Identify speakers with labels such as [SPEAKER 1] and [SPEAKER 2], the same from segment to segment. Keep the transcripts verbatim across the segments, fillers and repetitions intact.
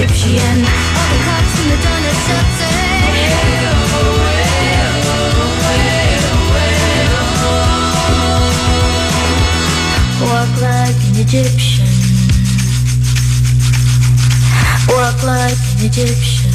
[SPEAKER 1] Egyptian. All the cops in the donut shop say, walk like an Egyptian. Walk like an Egyptian.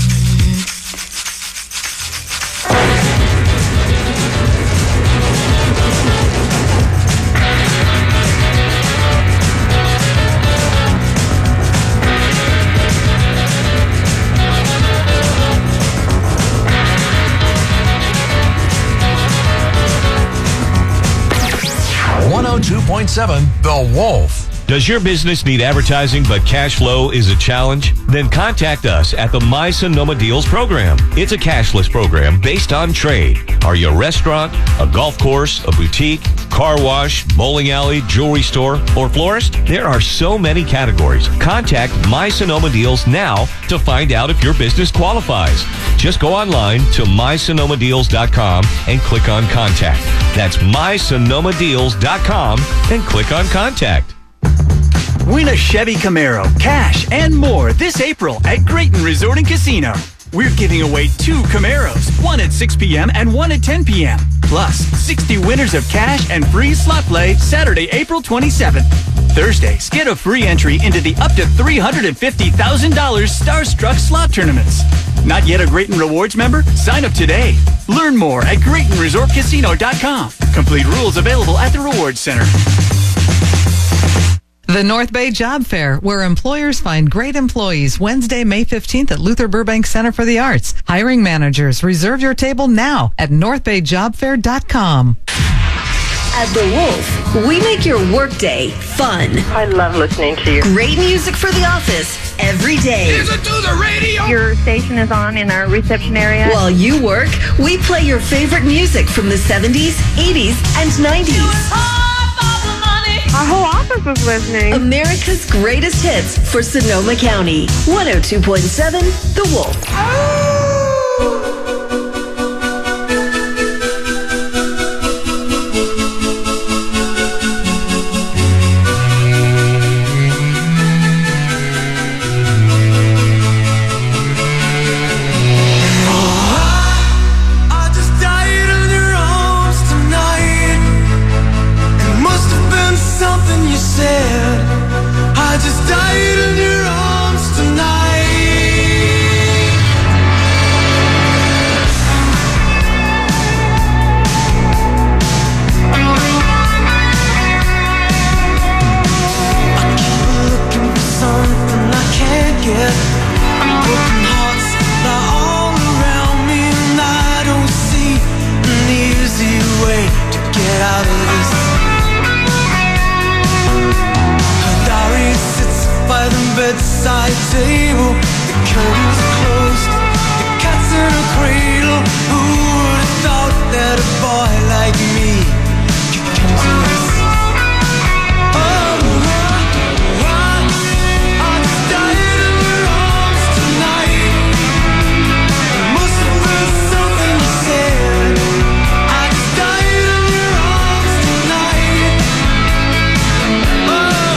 [SPEAKER 2] one oh two point seven The Wolf.
[SPEAKER 3] Does your business need advertising but cash flow is a challenge? Then contact us at the My Sonoma Deals program. It's a cashless program based on trade. Are you a restaurant, a golf course, a boutique, car wash, bowling alley, jewelry store, or florist? There are so many categories. Contact My Sonoma Deals now to find out if your business qualifies. Just go online to my sonoma deals dot com and click on Contact. That's my sonoma deals dot com and click on Contact.
[SPEAKER 4] Win a Chevy Camaro, cash, and more this April at Grayton Resort and Casino. We're giving away two Camaros, one at six p.m. and one at ten p.m. Plus, sixty winners of cash and free slot play Saturday, April twenty-seventh. Thursdays, get a free entry into the up to three hundred fifty thousand dollars Starstruck slot tournaments. Not yet a Grayton Rewards member? Sign up today. Learn more at Grayton Resort Casino dot com. Complete rules available at the Rewards Center.
[SPEAKER 5] The North Bay Job Fair, where employers find great employees, Wednesday, May fifteenth at Luther Burbank Center for the Arts. Hiring managers, reserve your table now at north bay job fair dot com.
[SPEAKER 6] At The Wolf, we make your workday fun.
[SPEAKER 7] I love listening to you.
[SPEAKER 6] Great music for the office every day.
[SPEAKER 8] Listen to the radio.
[SPEAKER 7] Your station is on in our reception area.
[SPEAKER 6] While you work, we play your favorite music from the seventies, eighties, and nineties.
[SPEAKER 7] Our whole office is listening.
[SPEAKER 6] America's greatest hits for Sonoma County. one oh two point seven The Wolf. Oh!
[SPEAKER 9] Bedside table, the curtains are closed, the cat's in a cradle. Who would have thought that a boy like me could come to this? Oh, I, I just died in your arms tonight. It must have been something you said. I just died in your arms tonight. Oh,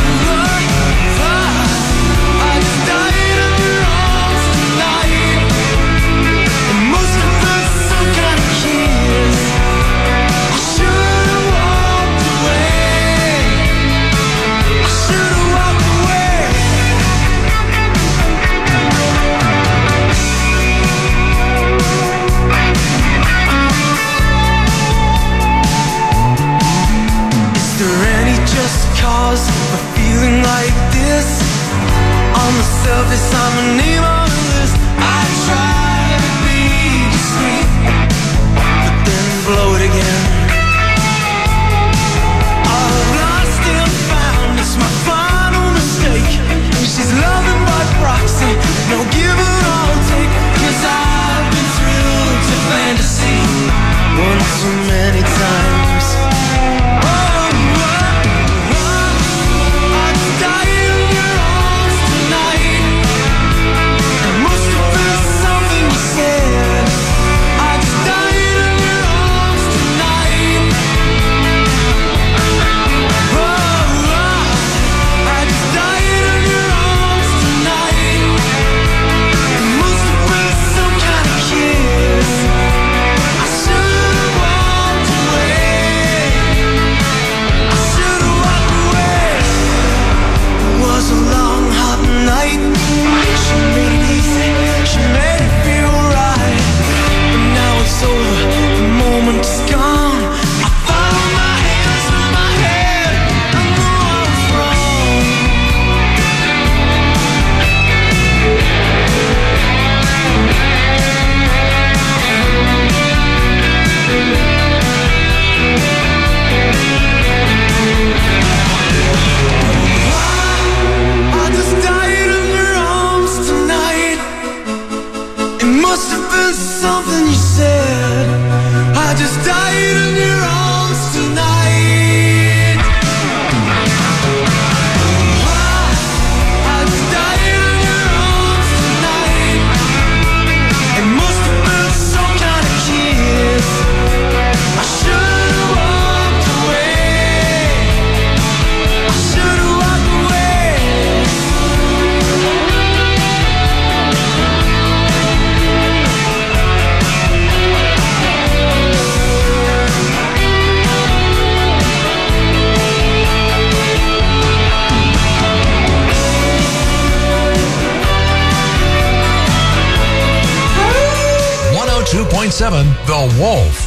[SPEAKER 9] cause for feeling like this. On the surface, I'm a name on the list. I try to be discreet, but then blow it again. I've lost and found, it's my final mistake. She's loving by proxy, no give or take. Cause I've been thrilled to fantasy one too many times. Die in your arms tonight. was something you said. I just died in your arms tonight. I just died in your arms tonight. It must have been some kind of kiss. I should have walked away. I should have walked away.
[SPEAKER 2] one oh two point seven The Wolf.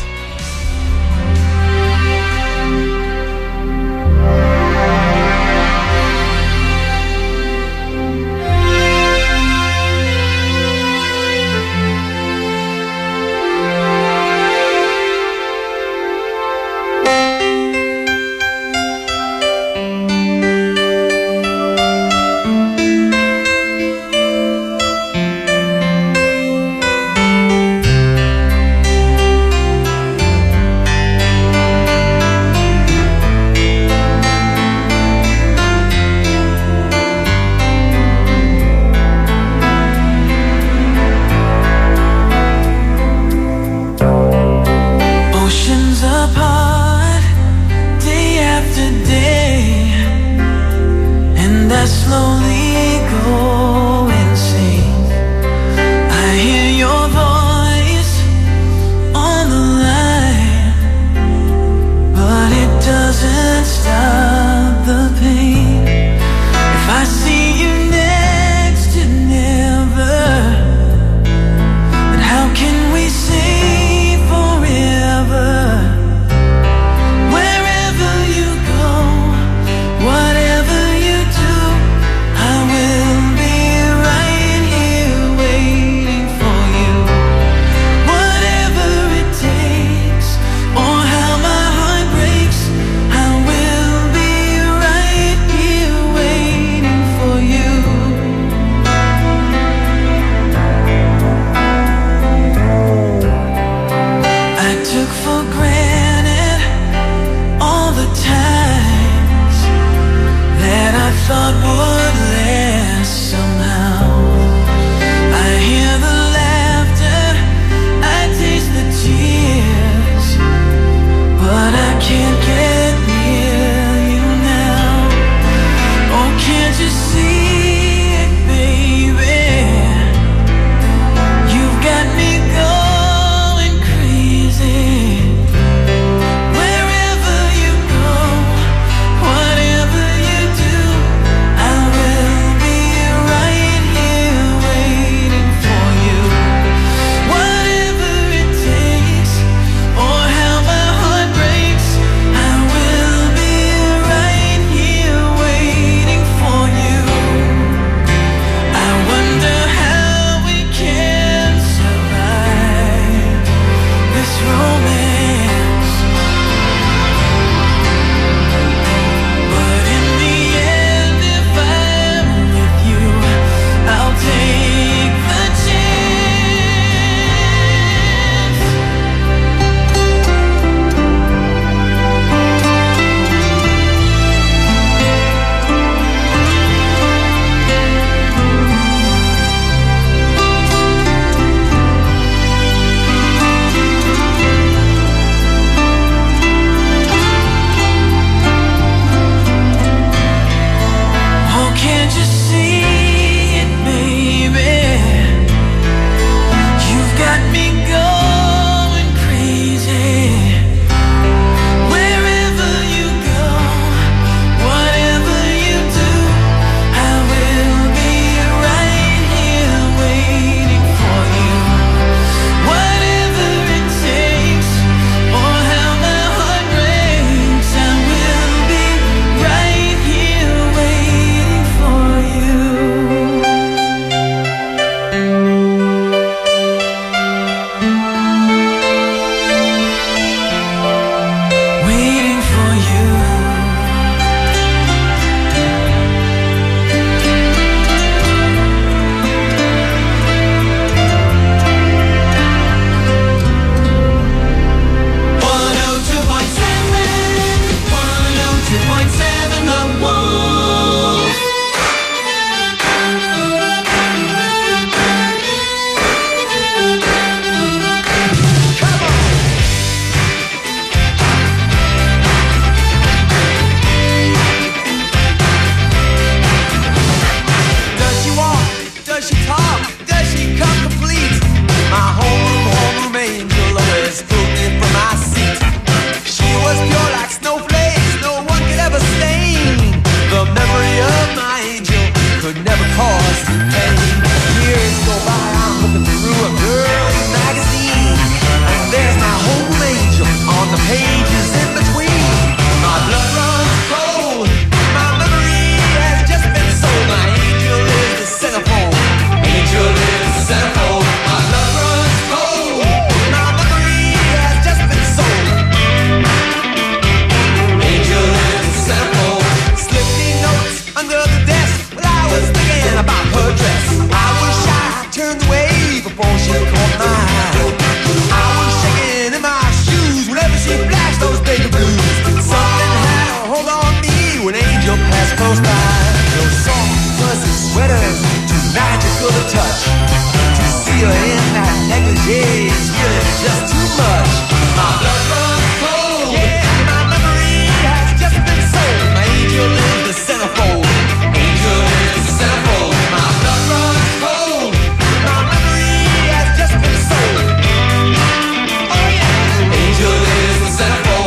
[SPEAKER 9] the touch. To see her in that negligee is really just too much. My blood runs cold. Yeah, my memory has just been sold. My angel is the centerfold. Angel is the centerfold. My blood runs cold. My memory has just been sold. Oh yeah, angel is the centerfold.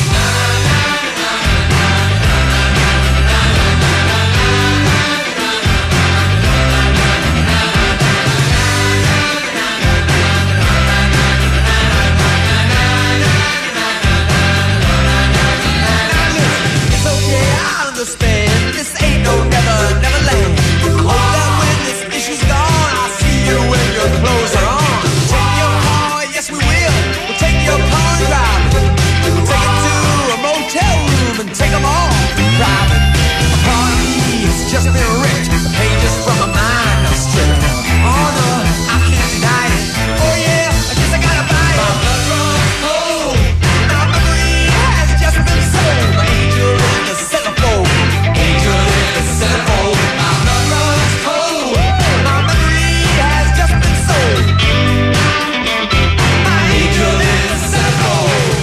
[SPEAKER 9] This ain't no never, never land. I hope that when this issue's gone, I'll see you when your clothes are on. Take your car, yes we will. We'll take your car and drive it. We'll take it to a motel room and take them all private. A part of me has just been ripped. The pages from my mind are stripped. Oh no, I can't deny it. Oh yeah, I guess I gotta buy it. My blood runs cold. My memory has just been sold. My angel in the centerfold. Angel in the centerfold. My blood runs cold. My memory has just been sold. My angel in the centerfold.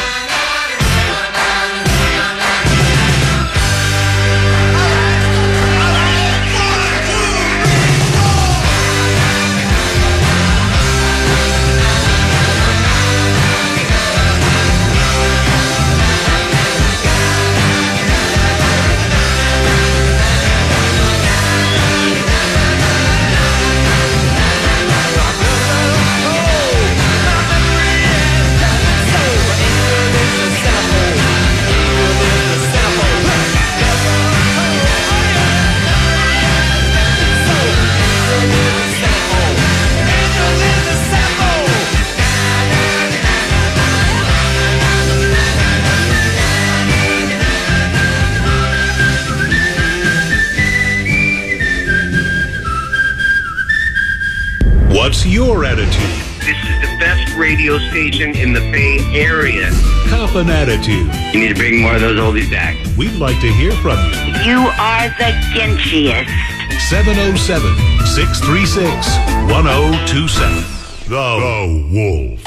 [SPEAKER 8] What's your attitude?
[SPEAKER 10] This is the best radio station in the Bay Area.
[SPEAKER 8] Cop an attitude.
[SPEAKER 10] You need to bring more of those oldies back.
[SPEAKER 8] We'd like to hear from you.
[SPEAKER 11] You are the Genshiest.
[SPEAKER 8] seven oh seven, six three six, one oh two seven. The, the Wolf.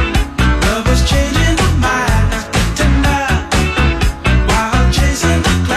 [SPEAKER 9] Changing the mind, tender, while chasing the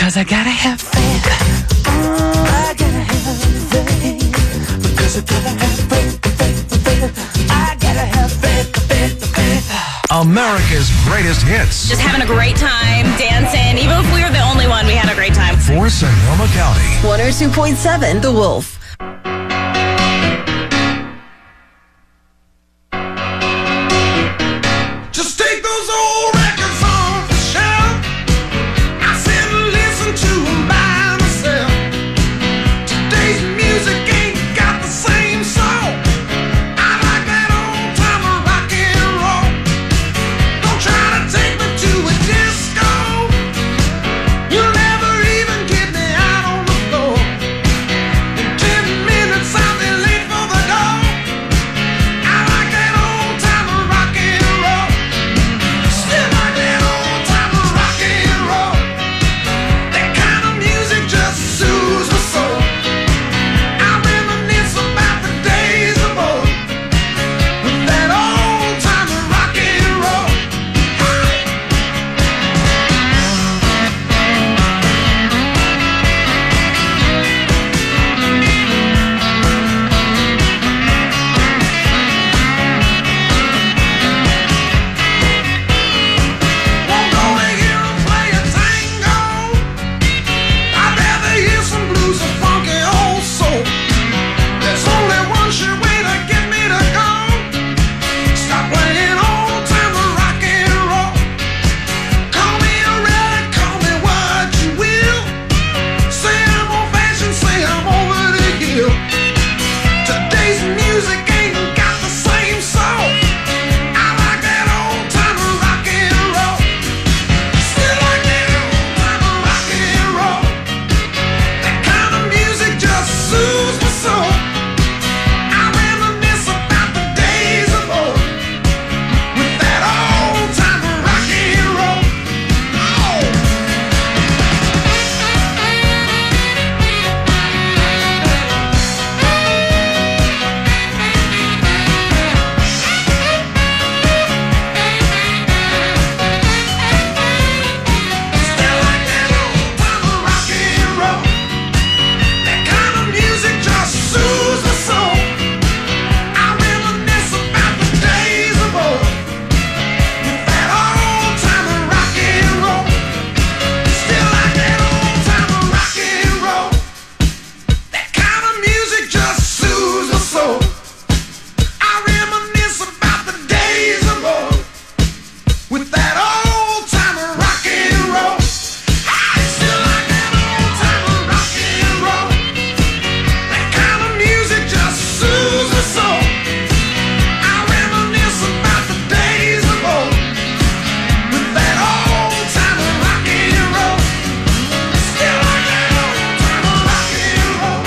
[SPEAKER 12] Because I gotta have faith. I gotta have faith. Because I gotta have faith, faith, faith. I gotta have faith, faith, faith.
[SPEAKER 2] America's greatest hits.
[SPEAKER 13] Just having a great time, dancing. Even if we were the only one, we had a great time.
[SPEAKER 2] For Sonoma County.
[SPEAKER 6] one oh two point seven The Wolf.
[SPEAKER 9] Just take those old records off the shelf. I sit and listen to them by myself. Today's music ain't got the same soul. I like that old time of rock and roll. Don't try to take me to a disco. You'll never even get me out on the floor. In ten minutes I'll be late for the door. I like that old time of rock and roll. Still like that old time of rock and roll. That kind of music just soothes my soul. I reminisce about the days of old with that old time of rock and roll. Won't go to hear 'em play a tango. I'd rather hear some blues or funky old soul. There's only one sure way to get me to go. Stop playing old time of rock and roll. Call me a relic, call me what you will. Say I'm old fashioned, say I'm over the hill. Today's music ain't got the same soul. I like that old time of rock and roll. Still like that old time of rock and roll. That kind of music just soothes my soul. I reminisce about the days of old with that old time of rock and roll. Oh. Still like that old time of rock and roll. That kind of music just soothes my soul. I reminisce about the days of old with that old time of rock and roll. Still like that old time of rock and roll. That kind of music just soothes my soul. I reminisce about the days of old with that old time of rock and roll. I still like that old time of rock and roll. That kind of music just soothes my soul. I reminisce about the days of old with that old time of rock and roll. Still like that old time of rock and roll.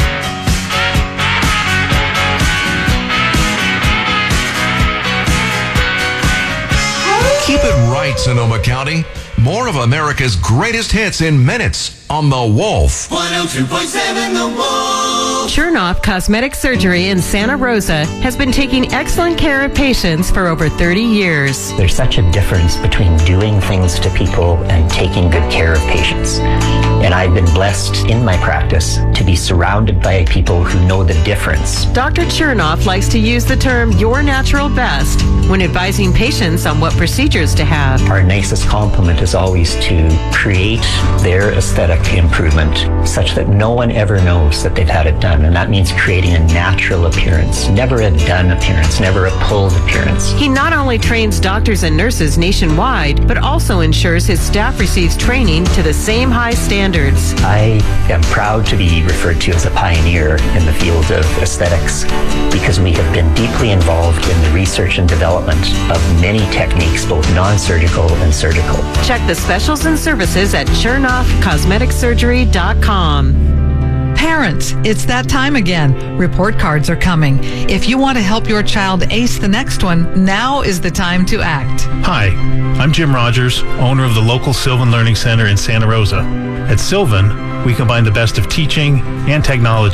[SPEAKER 2] Keep it right, Sonoma County. More of America's greatest hits in minutes on The Wolf.
[SPEAKER 9] one oh two point seven The Wolf.
[SPEAKER 14] Chernoff Cosmetic Surgery in Santa Rosa has been taking excellent care of patients for over thirty years.
[SPEAKER 15] There's such a difference between doing things to people and taking good care of patients. And I've been blessed in my practice to be surrounded by people who know the difference.
[SPEAKER 14] Doctor Chernoff likes to use the term your natural best when advising patients on what procedures to have.
[SPEAKER 15] Our nicest compliment is always to create their aesthetic improvement such that no one ever knows that they've had it done. And that means creating a natural appearance, never a done appearance, never a pulled appearance.
[SPEAKER 14] He not only trains doctors and nurses nationwide, but also ensures his staff receives training to the same high standards.
[SPEAKER 15] I am proud to be referred to as a pioneer in the field of aesthetics because we have been deeply involved in the research and development of many techniques, both non-surgical and surgical.
[SPEAKER 14] Check the specials and services at chernoff cosmetic surgery dot com.
[SPEAKER 5] Parents, it's that time again. Report cards are coming. If you want to help your child ace the next one, now is the time to act.
[SPEAKER 16] Hi, I'm Jim Rogers, owner of the local Sylvan Learning Center in Santa Rosa. At Sylvan, we combine the best of teaching and technology.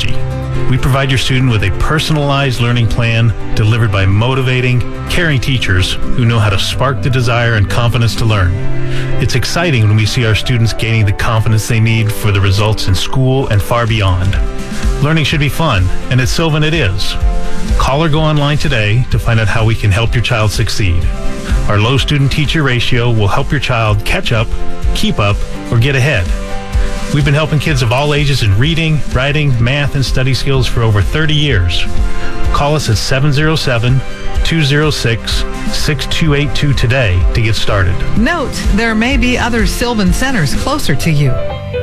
[SPEAKER 16] We provide your student with a personalized learning plan delivered by motivating, caring teachers who know how to spark the desire and confidence to learn. It's exciting when we see our students gaining the confidence they need for the results in school and far beyond. Learning should be fun, and at Sylvan it is. Call or go online today to find out how we can help your child succeed. Our low student-teacher ratio will help your child catch up, keep up, or get ahead. We've been helping kids of all ages in reading, writing, math, and study skills for over thirty years. Call us at seven oh seven, two oh six, six two eight two today to get started.
[SPEAKER 5] Note, there may be other Sylvan centers closer to you.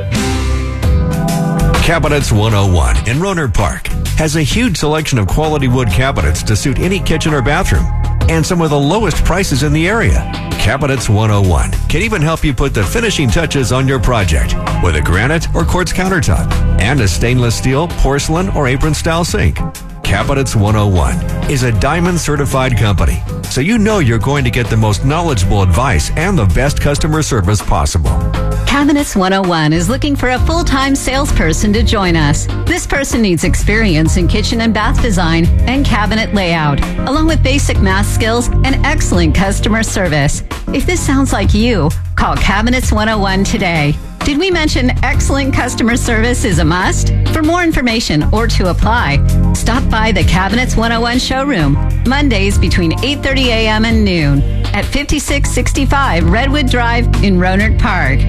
[SPEAKER 2] Cabinets one oh one in Rohnert Park has a huge selection of quality wood cabinets to suit any kitchen or bathroom, and some of the lowest prices in the area. Cabinets one oh one can even help you put the finishing touches on your project with a granite or quartz countertop and a stainless steel, porcelain, or apron-style sink. Cabinets one oh one is a diamond certified company, so you know you're going to get the most knowledgeable advice and the best customer service possible.
[SPEAKER 17] Cabinets one oh one is looking for a full-time salesperson to join us. This person needs experience in kitchen and bath design and cabinet layout, along with basic math skills and excellent customer service. If this sounds like you, call Cabinets one oh one today. Did we mention excellent customer service is a must? For more information or to apply, stop by the Cabinets one oh one showroom, Mondays between eight thirty a.m. and noon at fifty-six sixty-five Redwood Drive in Rohnert Park.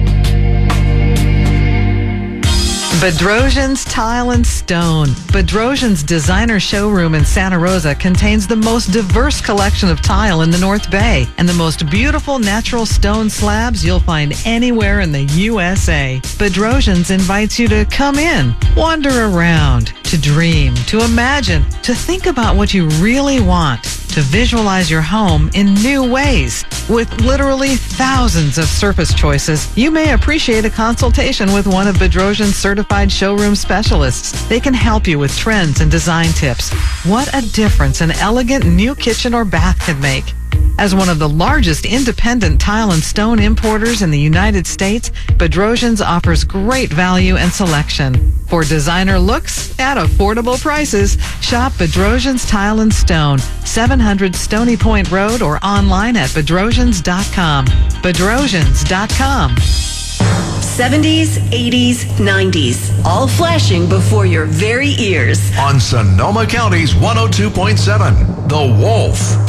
[SPEAKER 5] Bedrosian's Tile and Stone. Bedrosian's designer showroom in Santa Rosa contains the most diverse collection of tile in the North Bay and the most beautiful natural stone slabs you'll find anywhere in the U S A. Bedrosian's invites you to come in, wander around, to dream, to imagine, to think about what you really want, to visualize your home in new ways. With literally thousands of surface choices, you may appreciate a consultation with one of Bedrosian's certified showroom specialists. They can help you with trends and design tips. What a difference an elegant new kitchen or bath can make. As one of the largest independent tile and stone importers in the United States, Bedrosian's offers great value and selection. For designer looks at affordable prices, shop Bedrosian's Tile and Stone, seven hundred Stony Point Road, or online at bedrosians dot com. bedrosians dot com.
[SPEAKER 6] seventies, eighties, nineties, all flashing before your very ears.
[SPEAKER 2] On Sonoma County's one oh two point seven, The Wolf.